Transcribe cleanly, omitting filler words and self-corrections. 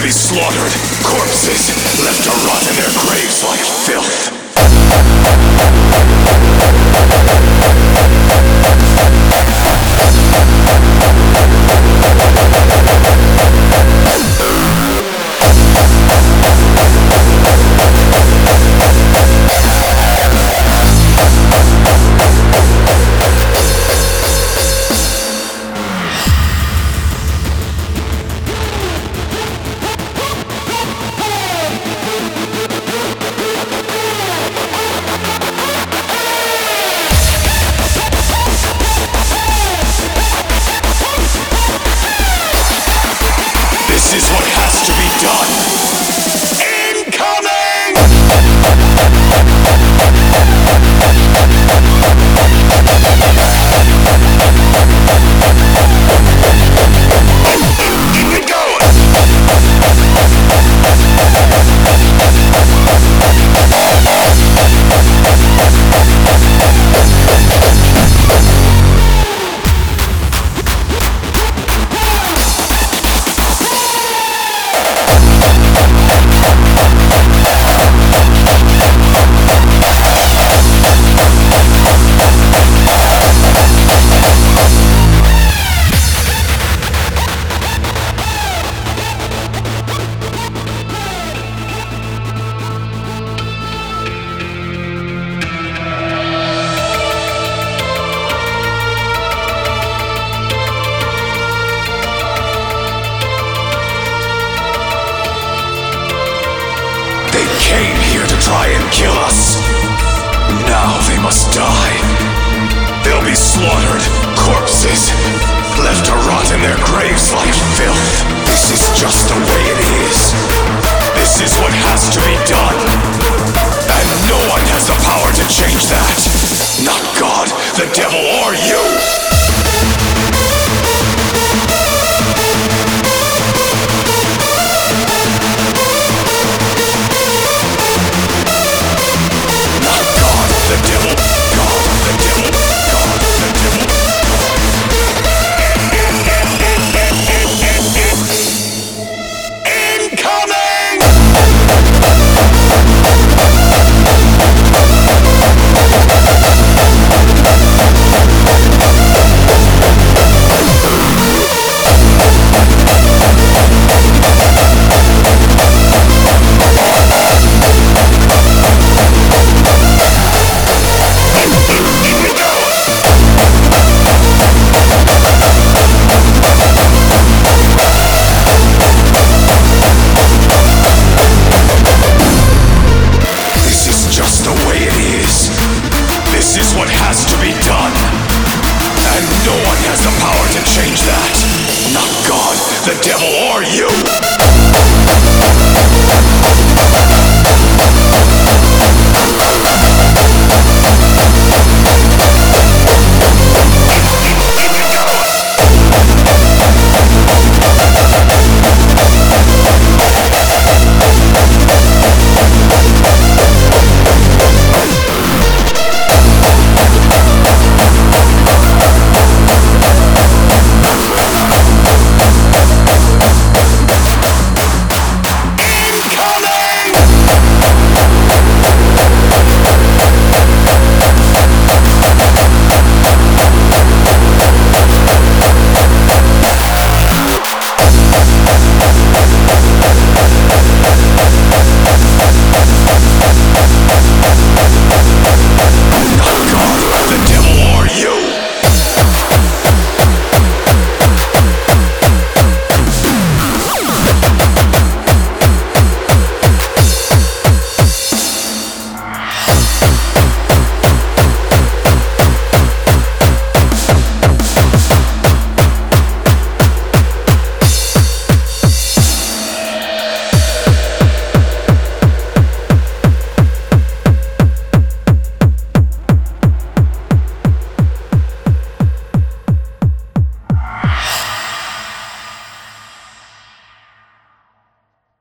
be slaughtered, corpses left to rot in their graves like filth. This is what has to be done. Incoming! Keep it going! They came here to try and kill us. Now they must die. They'll be slaughtered, corpses left to rot in their graves like filth. This is just the way it is. This is what has to be done. And no one has the power to change that.